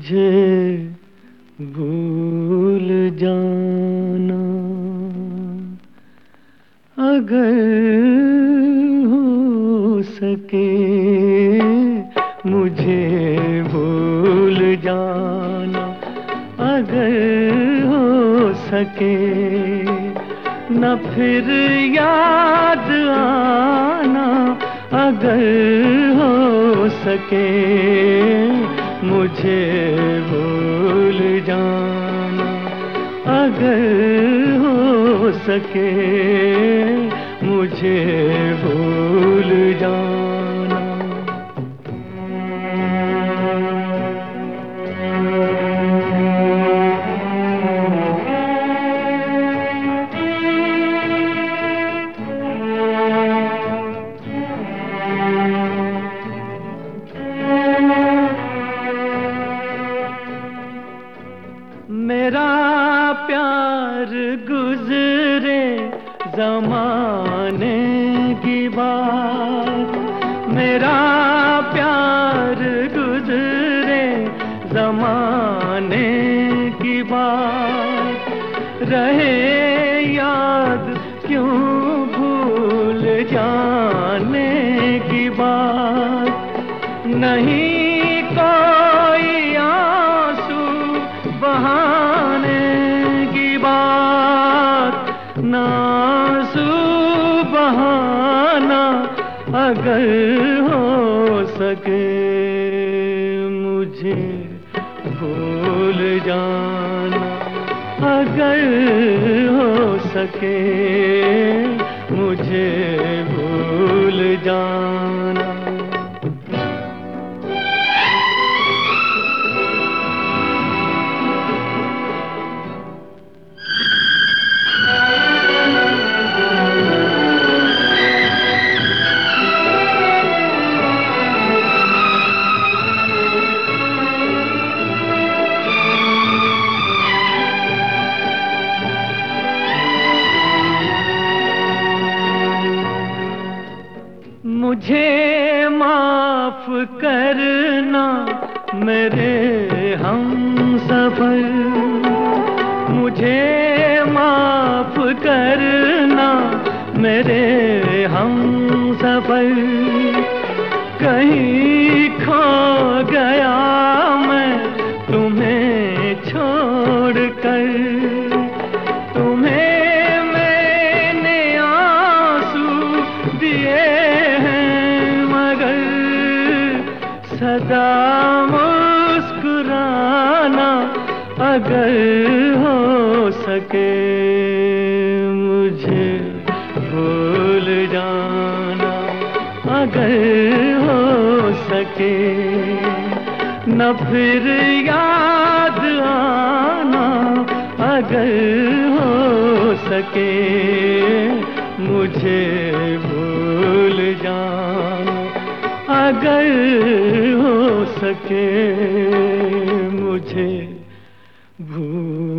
मुझे भूल जाना अगर हो सके, मुझे भूल जाना अगर हो सके, न फिर याद आना अगर हो सके, मुझे भूल जाना अगर हो सके, मुझे भूल जाना। मेरा प्यार गुजरे ज़माने की बात, मेरा प्यार गुजरे ज़माने की बात, रहे याद क्यों भूल जाने की बात। नहीं कोई आंसू बहाने की बात, ना आंसू बहाना अगर हो सके, मुझे भूल जाना अगर हो सके, मुझे भूल जाना। मुझे माफ करना मेरे हमसफर, मुझे माफ करना मेरे हमसफर, कहीं खो गया मैं तुम्हें छोड़कर, तुम्हें मैंने आंसू दिए सदा मुस्कुराना अगर हो सके, मुझे भूल जाना अगर हो सके, न फिर याद आना अगर हो सके, मुझे भूल जाना अगर हो सके, मुझे भूल